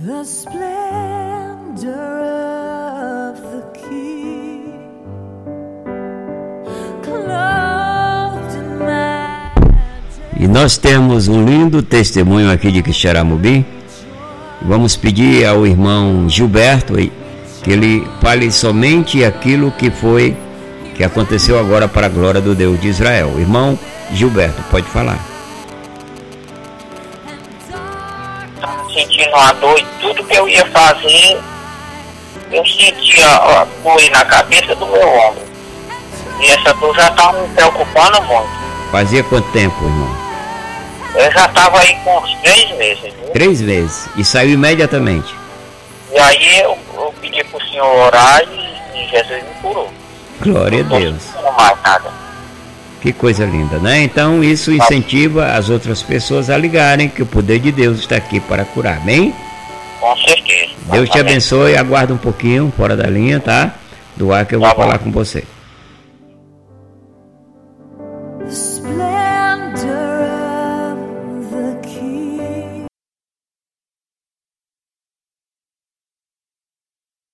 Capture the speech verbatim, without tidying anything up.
The splendor of the King, clothed in majesty. E nós temos um lindo testemunho aqui de Quixeramobim. Vamos pedir ao irmão Gilberto que ele fale somente aquilo que foi, que aconteceu agora para a glória do Deus de Israel. Irmão Gilberto, pode falar. Estava sentindo uma dor e tudo que eu ia fazer, eu sentia a dor na cabeça do meu ombro. E essa dor já estava me preocupando muito. Fazia quanto tempo, irmão? Eu já estava aí com uns três meses. Viu? Três meses. E saiu imediatamente. E aí eu, eu pedi para o Senhor orar e, e Jesus me curou. Glória a Deus. Não mais nada. Que coisa linda, né? Então isso incentiva as outras pessoas a ligarem que o poder de Deus está aqui para curar, bem? Com certeza. Deus te abençoe, aguarda um pouquinho fora da linha, tá? Do ar que eu vou falar com você.